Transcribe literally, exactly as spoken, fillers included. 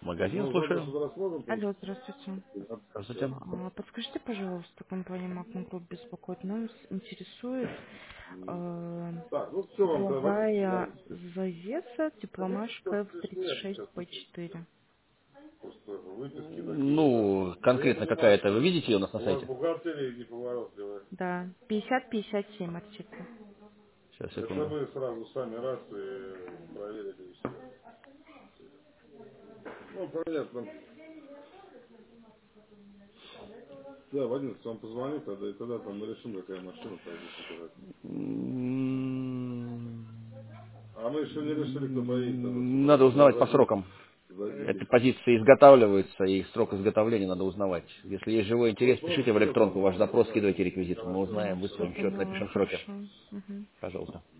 Магазин, слушаю. Алло, здравствуйте. Здравствуйте. А, Подскажите, пожалуйста, компания Магнум Групп беспокоит. Нас интересует э, угловая завеса Тепломаш КФ тридцать шесть П четыре. Ну, конкретно какая-то, вы видите ее у нас на сайте? Да, пятьдесят пятьдесят семь артикул. Сейчас, секунду. Это мы сразу сами раз и проверили и все. Ну, понятно. Да, в одиннадцать вам позвоню тогда, и тогда там мы решим, какая машина пойдет забирать. М, А мы еще не решили, кто поедет. Надо узнавать по срокам. Эти позиции изготавливаются, и срок изготовления надо узнавать. Если есть живой интерес, пишите в электронку ваш запрос, скидывайте реквизиты. Мы узнаем, Ну, все выставим счет, поняла, напишем сроки. хорошо. Мгм. Пожалуйста.